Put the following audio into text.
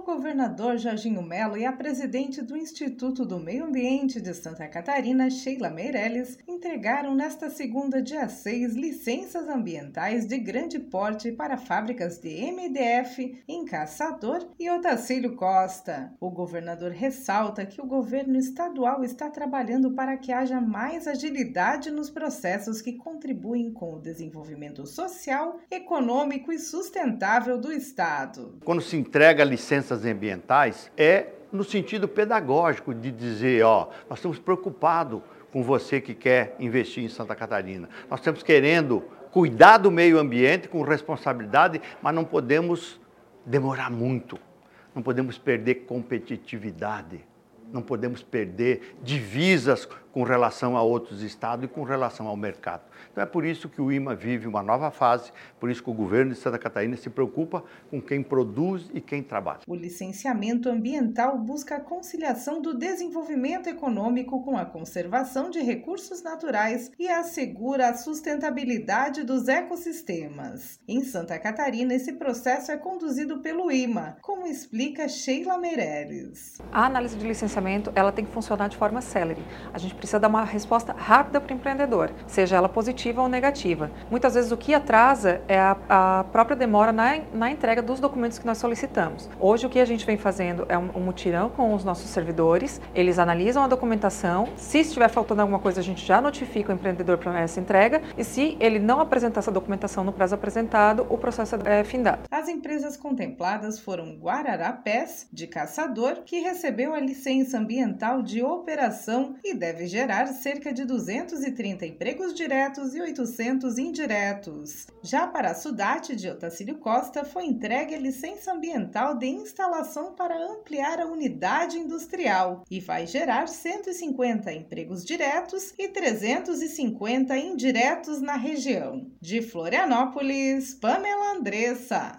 governador Jorginho Melo e a presidente do Instituto do Meio Ambiente de Santa Catarina, Sheila Meirelles, entregaram nesta segunda, dia 6, licenças ambientais de grande porte para fábricas de MDF em Caçador e Otacílio Costa. O governador ressalta que o governo estadual está trabalhando para que haja mais agilidade nos processos que contribuem com o desenvolvimento social, econômico e sustentável do Estado. Quando se entrega licenças ambientais, é no sentido pedagógico de dizer, nós estamos preocupados com você que quer investir em Santa Catarina. Nós estamos querendo cuidar do meio ambiente com responsabilidade, mas não podemos demorar muito, não podemos perder competitividade, não podemos perder divisas com relação a outros estados e com relação ao mercado. Então é por isso que o IMA vive uma nova fase, por isso que o governo de Santa Catarina se preocupa com quem produz e quem trabalha. O licenciamento ambiental busca a conciliação do desenvolvimento econômico com a conservação de recursos naturais e assegura a sustentabilidade dos ecossistemas. Em Santa Catarina, esse processo é conduzido pelo IMA, como explica Sheila Meirelles. A análise de licenciamento ela tem que funcionar de forma célere. A gente precisa dar uma resposta rápida para o empreendedor, seja ela positiva ou negativa. Muitas vezes o que atrasa é a própria demora na entrega dos documentos que nós solicitamos. Hoje o que a gente vem fazendo é um mutirão com os nossos servidores, eles analisam a documentação, se estiver faltando alguma coisa a gente já notifica o empreendedor para essa entrega e se ele não apresentar essa documentação no prazo apresentado, o processo é findado. As empresas contempladas foram Guararapés, de Caçador, que recebeu a licença ambiental de operação e deve gerar cerca de 230 empregos diretos e 800 indiretos. Já para a Sudate de Otacílio Costa foi entregue a licença ambiental de instalação para ampliar a unidade industrial e vai gerar 150 empregos diretos e 350 indiretos na região. De Florianópolis, Pamela Andressa.